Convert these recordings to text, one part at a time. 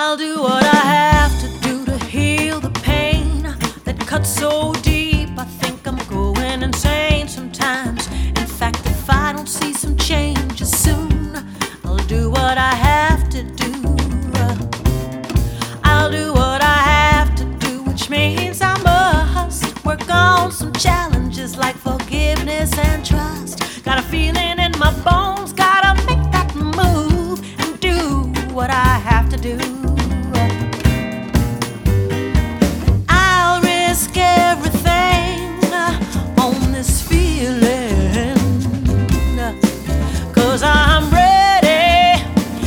I'll do what I have to do to heal the pain that cuts so deep. I think I'm going insane sometimes. In fact, if I don't see some changes soon, I'll do what I have to do. I'll do what I have to do, which means I must work on some challenges like forgiveness and trust. Got a feeling in my bones, gotta make that move and do what I have to do. I'll risk everything on this feeling, 'cause I'm ready,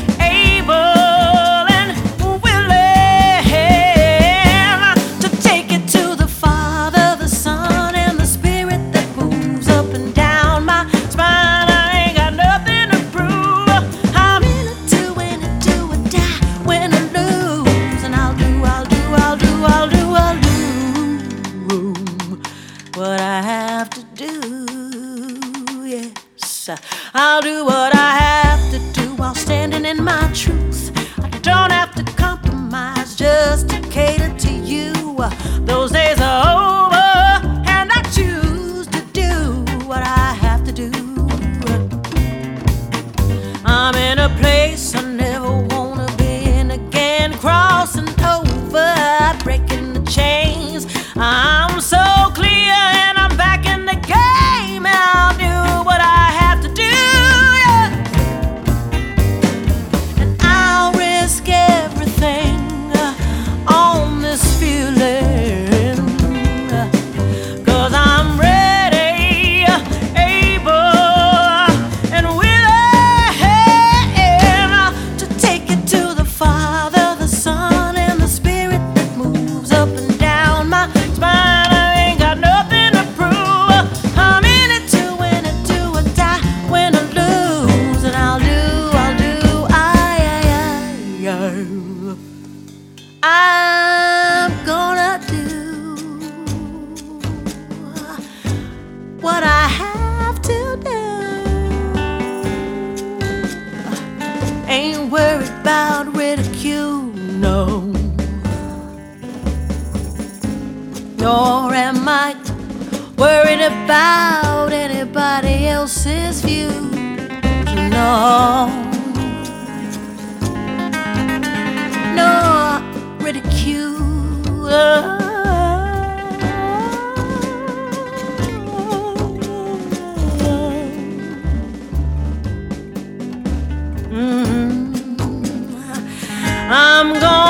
able and willing to take it to the Father, the Son, and the Spirit that moves up and down my spine. I ain't got nothing to prove. I'm in it to win it, do or die, win or lose. And I'll do what I have to do. Yes, I'll do what I have to do while standing in my truth. I don't have to compromise just to cater to you. Those days are over, and I choose to do what I have to do. I'm in a place I never wanna be in again, crossing over, breaking the chains. I'm so clear and I'm back in the game, and I'll do what I have to do, yeah. And I'll risk everything on this feeling, 'cause I'm ready, able and willing to take it to the Father, the Son, and the Spirit that moves up and down my spine. I ain't got nothing to prove. I'm in it to win it, do or die, win or lose. And I'm gonna do what I have to do. Ain't worried about ridicule, no. Nor am I worried about anybody else's view, no. No ridicule. I'm gonna